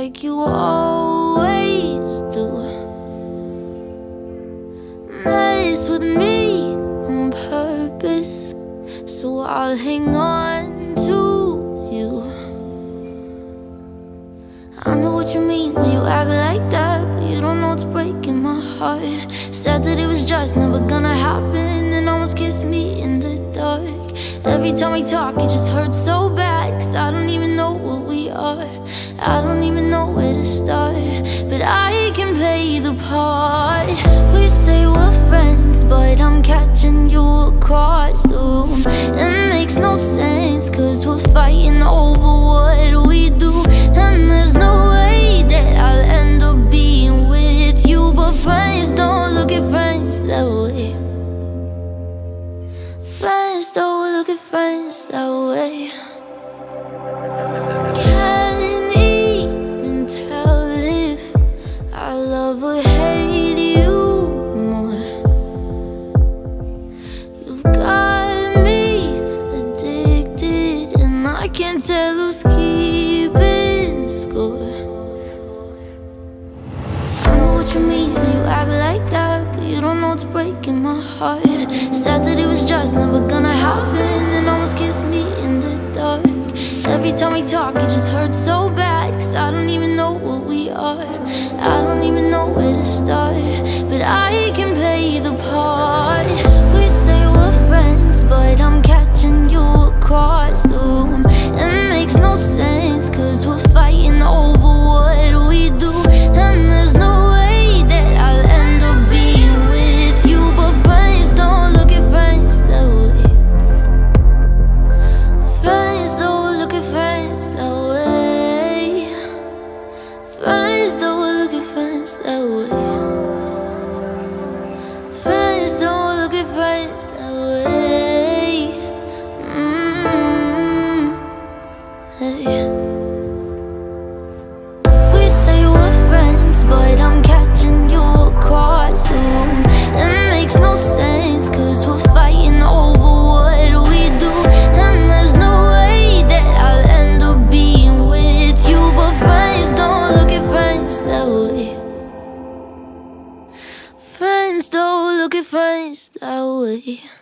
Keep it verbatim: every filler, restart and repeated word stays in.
like you always do. Mess with me on purpose, so I'll hang on to you. I know what you mean when you act like that, but you don't know it's breaking my heart. Said that it was just never gonna happen, and almost kissed me in the dark. Every time we talk it just hurts so bad, cause I don't even know what we are. I don't even know where to start, but I can play the part. We say we're friends, but I'm catching you across the room. It makes no sense, cause we're fighting over what we do. And there's no way that I'll end up being with you, but friends don't look at friends that way. Friends don't look at friends that way. Can't even tell if I love or hate you more. You've got me addicted, and I can't tell who's keeping score. I know what you mean when you act like that, but you don't know it's breaking my heart. Said that it was just never gonna happen, and almost kissed me in the dark. Every time we talk it just hurts so bad, cause I don't even know what we are. I don't even know where to start, but I can play the part. We say we're friends, but I'm catching you across the room. It makes no sense, cause we're fighting over what we do. And there's no way that I'll end up being with you, but friends don't look at friends that way. Friends don't look at friends that way. Friends don't look at friends that way. Friends don't look at friends that way. Mm-hmm. Hey. We say we're friends, but I'm catching you across the room. It makes no sense, cause we're fighting over what we do. And there's no way that I'll end up being with you, but friends don't look at friends that way. Friends don't look at friends that way.